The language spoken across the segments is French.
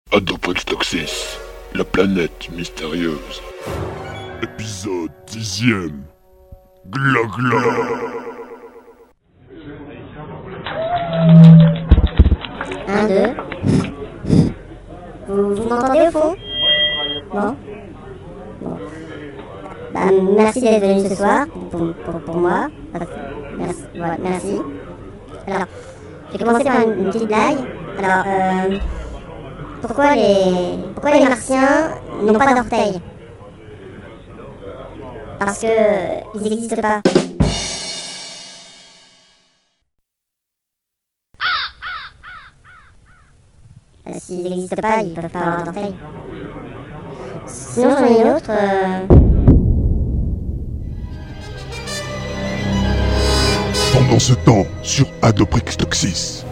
Adoprextoxis, la planète mystérieuse. Épisode 10e. Gla gla. 1, 2. Vous m'entendez au fond? Non? Bon. Bah, merci d'être venu ce soir pour moi. Merci. Ouais, merci. Alors, je vais commencer par une petite blague. Alors, pourquoi les martiens n'ont pas d'orteils? Parce que ils n'existent pas. S'ils n'existent pas, ils peuvent pas avoir d'orteils. Sinon, j'en ai une autre. Pendant ce temps, sur Adoprextoxis.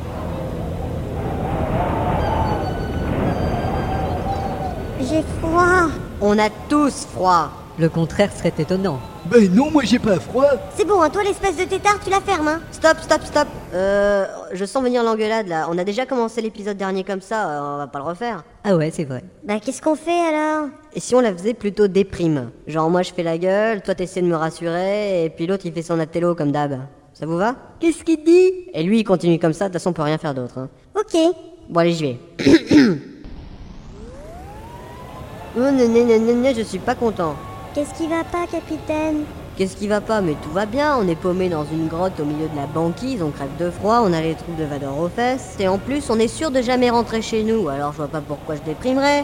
J'ai froid. On a tous froid. Le contraire serait étonnant. Ben non, moi j'ai pas froid. C'est bon, hein, toi l'espèce de tétard, tu la fermes, hein. Stop. Je sens venir l'engueulade là. On a déjà commencé l'épisode dernier comme ça, on va pas le refaire. Ah ouais, c'est vrai. Bah qu'est-ce qu'on fait alors? Et si on la faisait plutôt déprime? Genre moi je fais la gueule, toi t'essaies de me rassurer, et puis l'autre il fait son attello comme d'hab. Ça vous va? Qu'est-ce qu'il dit? Et lui il continue comme ça, de toute façon on peut rien faire d'autre. Hein. Ok. Bon allez, j'y vais. Oh non, je suis pas content. Qu'est-ce qui va pas, capitaine? Qu'est-ce qui va pas? Mais tout va bien, on est paumé dans une grotte au milieu de la banquise, on crève de froid, on a les troubles de Vador aux fesses, et en plus on est sûr de jamais rentrer chez nous, alors je vois pas pourquoi je déprimerais.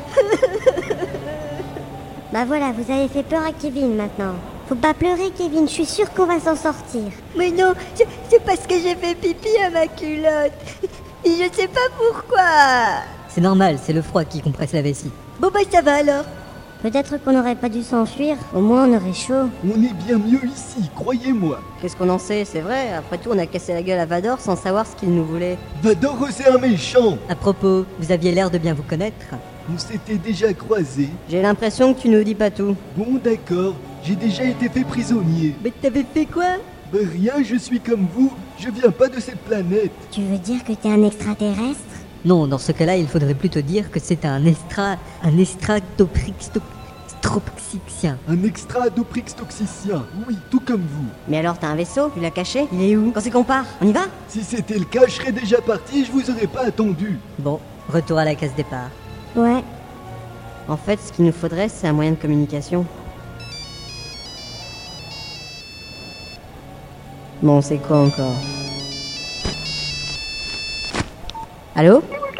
Bah voilà, vous avez fait peur à Kevin maintenant. Faut pas pleurer, Kevin, je suis sûre qu'on va s'en sortir. Mais non, c'est parce que j'ai fait pipi à ma culotte. Et je sais pas pourquoi. C'est normal, c'est le froid qui compresse la vessie. Bon bah ça va alors. Peut-être qu'on n'aurait pas dû s'enfuir, au moins on aurait chaud. On est bien mieux ici, croyez-moi. Qu'est-ce qu'on en sait, c'est vrai. Après tout, on a cassé la gueule à Vador sans savoir ce qu'il nous voulait. Vador, c'est un méchant. À propos, vous aviez l'air de bien vous connaître. On s'était déjà croisés. J'ai l'impression que tu nous dis pas tout. Bon d'accord, j'ai déjà été fait prisonnier. Mais t'avais fait quoi? Ben rien, je suis comme vous, je viens pas de cette planète. Tu veux dire que t'es un extraterrestre? Non, dans ce cas-là, il faudrait plutôt dire que c'est un extradoprixtoxicien. Un extradoprixtoxicien, oui, tout comme vous. Mais alors t'as un vaisseau? Tu l'as caché? Il est où? Quand c'est qu'on part? On y va? Si c'était le cas, je serais déjà parti et je vous aurais pas attendu. Bon, retour à la case départ. Ouais. En fait, ce qu'il nous faudrait, c'est un moyen de communication. Bon, c'est quoi encore? Allô?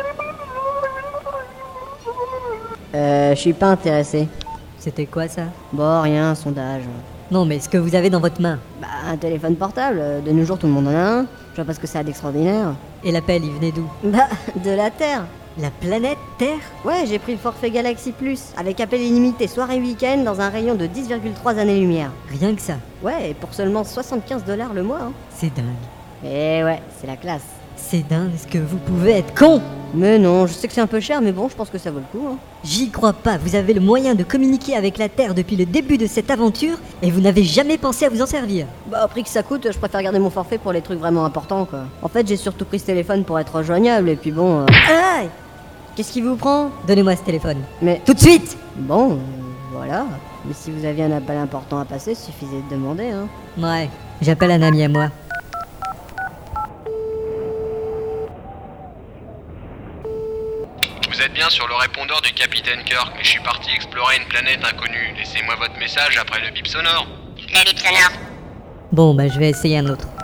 Je suis pas intéressé. C'était quoi ça? Bon, rien, un sondage. Non, mais ce que vous avez dans votre main. Bah, un téléphone portable. De nos jours, tout le monde en a un. Je vois pas ce que ça a d'extraordinaire. Et l'appel, il venait d'où? Bah, de la Terre. La planète Terre? Ouais, j'ai pris le forfait Galaxy Plus, avec appel illimité soir et week-end dans un rayon de 10,3 années-lumière. Rien que ça. Ouais, et pour seulement 75$ le mois. Hein. C'est dingue. Et ouais, c'est la classe. C'est dingue, est-ce que vous pouvez être con? Mais non, je sais que c'est un peu cher, mais bon, je pense que ça vaut le coup. Hein. J'y crois pas, vous avez le moyen de communiquer avec la Terre depuis le début de cette aventure et vous n'avez jamais pensé à vous en servir. Bah, au prix que ça coûte, je préfère garder mon forfait pour les trucs vraiment importants, quoi. En fait, j'ai surtout pris ce téléphone pour être rejoignable, et puis bon... Aïe! Qu'est-ce qui vous prend? Donnez-moi ce téléphone. Mais... Tout de suite! Bon, voilà. Mais si vous aviez un appel important à passer, suffisait de demander, hein. Ouais, j'appelle un ami à moi. Vous êtes bien sur le répondeur du capitaine Kirk, mais je suis parti explorer une planète inconnue. Laissez-moi votre message après le bip sonore. Le bip sonore. Bon, bah je vais essayer un autre.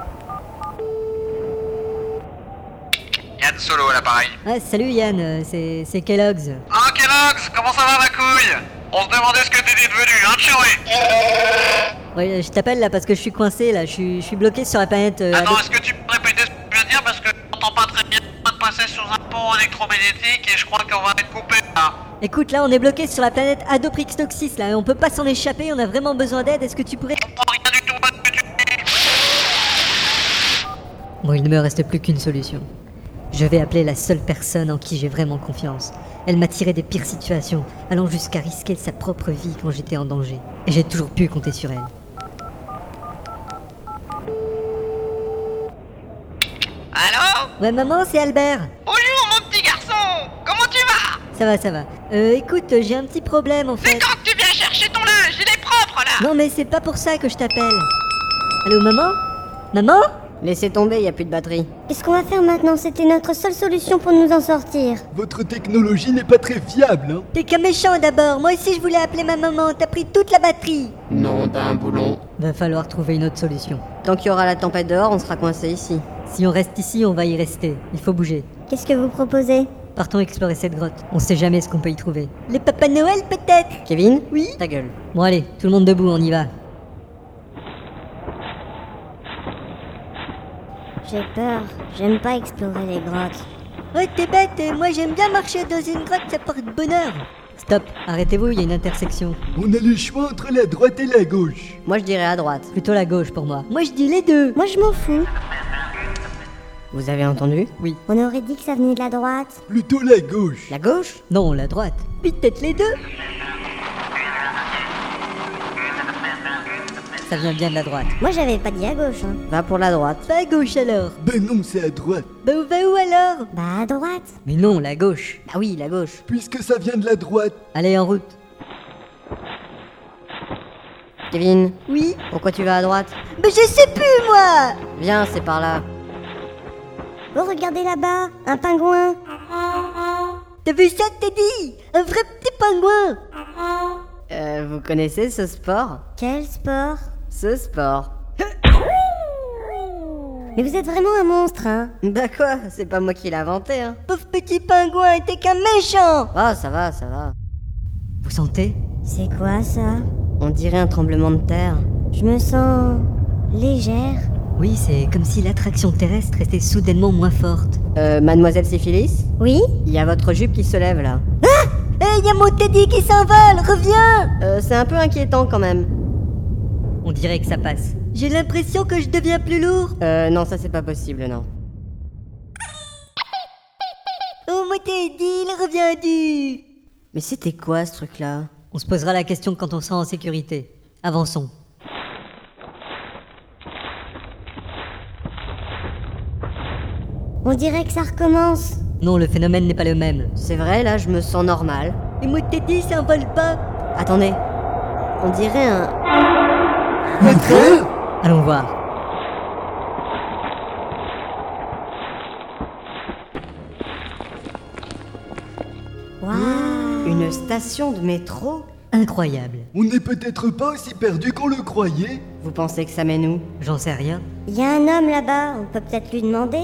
Yann Solo à l'appareil. Ah, salut Yann, c'est Kellogg's. Ah, Kellogg's, comment ça va ma couille? On se demandait ce que t'étais devenu, hein, Cherry? Ouais, je t'appelle là parce que je suis coincé là, je suis bloqué sur la planète... Attends, est-ce que tu peux répéter ce que je veux dire? Parce que je m'entends pas très bien. On va passer sous un pont électromagnétique et je crois qu'on va être coupé là. Écoute, là on est bloqué sur la planète Adoprixtoxis là, on peut pas s'en échapper, on a vraiment besoin d'aide, est-ce que tu pourrais... Je comprends rien du tout à ce que tu dis. Bon, il ne me reste plus qu'une solution. Je vais appeler la seule personne en qui j'ai vraiment confiance. Elle m'a tiré des pires situations, allant jusqu'à risquer sa propre vie quand j'étais en danger. Et j'ai toujours pu compter sur elle. Allô? Ouais maman, c'est Albert. Bonjour mon petit garçon. Comment tu vas? ça va, ça va. Écoute, j'ai un petit problème en Mais fait. quand tu viens chercher ton linge, il est propre là. Non mais c'est pas pour ça que je t'appelle. Allô maman? Maman? Laissez tomber, y a plus de batterie. Qu'est-ce qu'on va faire maintenant? C'était notre seule solution pour nous en sortir. Votre technologie n'est pas très fiable, hein. T'es qu'un méchant d'abord, moi aussi je voulais appeler ma maman, t'as pris toute la batterie. Nom d'un boulon. Va falloir trouver une autre solution. Tant qu'il y aura la tempête dehors, on sera coincé ici. Si on reste ici, on va y rester. Il faut bouger. Qu'est-ce que vous proposez? Partons explorer cette grotte. On sait jamais ce qu'on peut y trouver. Les Papa Noël peut-être? Kevin? Oui? Ta gueule. Bon allez, tout le monde debout, on y va. J'ai peur. J'aime pas explorer les grottes. Ouais, t'es bête, moi j'aime bien marcher dans une grotte, ça porte bonheur. Stop, arrêtez-vous, il y a une intersection. On a le choix entre la droite et la gauche. Moi je dirais à droite. Plutôt la gauche pour moi. Moi je dis les deux. Moi, je m'en fous. Vous avez entendu? Oui. On aurait dit que ça venait de la droite. Plutôt la gauche. La gauche? Non, la droite. Peut-être les deux. Ça vient bien de la droite. Moi, j'avais pas dit à gauche, hein. Va pour la droite. Pas à gauche alors. Ben non, c'est à droite. Bah on va où alors? Bah, à droite. Mais non, la gauche. Ah oui, la gauche. Puisque ça vient de la droite. Allez, en route. Kevin, Oui? pourquoi tu vas à droite? Bah je sais plus moi. Viens, c'est par là. Oh, regardez là-bas. Un pingouin. T'as vu ça, Teddy? Un vrai petit pingouin. Vous connaissez ce sport? Quel sport? Ce sport. Mais vous êtes vraiment un monstre, hein. Bah quoi? C'est pas moi qui l'ai inventé, hein. Pauvre petit pingouin, t'es qu'un méchant. Ah, ça va, ça va. Vous sentez? C'est quoi, ça? On dirait un tremblement de terre. Je me sens... légère. Oui, c'est comme si l'attraction terrestre était soudainement moins forte. Mademoiselle Syphilis? Oui? Il y a votre jupe qui se lève là. Hé, y a mon Teddy qui s'envole, reviens. C'est un peu inquiétant quand même. On dirait que ça passe. J'ai l'impression que je deviens plus lourd. Non, ça c'est pas possible, non. Oh, mon Teddy, il est reviendu. Mais c'était quoi ce truc-là? On se posera la question quand on sera en sécurité. Avançons. On dirait que ça recommence. Non, le phénomène n'est pas le même. C'est vrai, là, je me sens normal. Et mon Teddy s'envole pas. Attendez. On dirait un... Un train? Allons voir. Waouh. Une station de métro? Incroyable. On n'est peut-être pas aussi perdu qu'on le croyait. Vous pensez que ça mène où? J'en sais rien. Il y a un homme là-bas. On peut peut-être lui demander.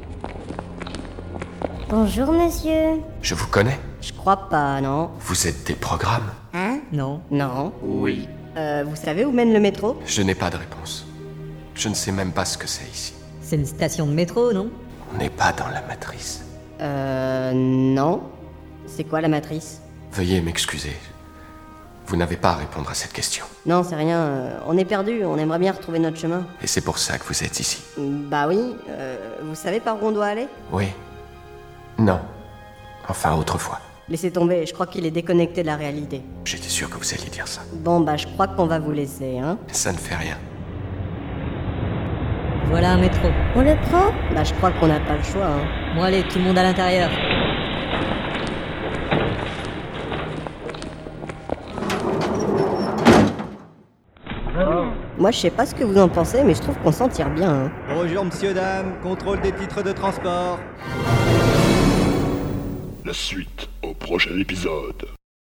Bonjour, monsieur. Je vous connais. Je crois pas, non? Vous êtes des programmes. Hein? Non. Non. Oui. Vous savez où mène le métro? Je n'ai pas de réponse. Je ne sais même pas ce que c'est ici. C'est une station de métro, non? On n'est pas dans la matrice. Non. C'est quoi la matrice? Veuillez m'excuser. Vous n'avez pas à répondre à cette question. Non, c'est rien. On est perdu. On aimerait bien retrouver notre chemin. Et c'est pour ça que vous êtes ici. Bah oui. Vous savez par où on doit aller? Oui. Non. Enfin, autrefois. Laissez tomber. Je crois qu'il est déconnecté de la réalité. J'étais sûr que vous alliez dire ça. Bon, bah je crois qu'on va vous laisser, hein. Ça ne fait rien. Voilà un métro. On le prend? Bah je crois qu'on n'a pas le choix, hein. Bon allez, tout le monde à l'intérieur. Moi, je sais pas ce que vous en pensez, mais je trouve qu'on s'en tire bien, hein. Bonjour monsieur, dame, contrôle des titres de transport. La suite au prochain épisode.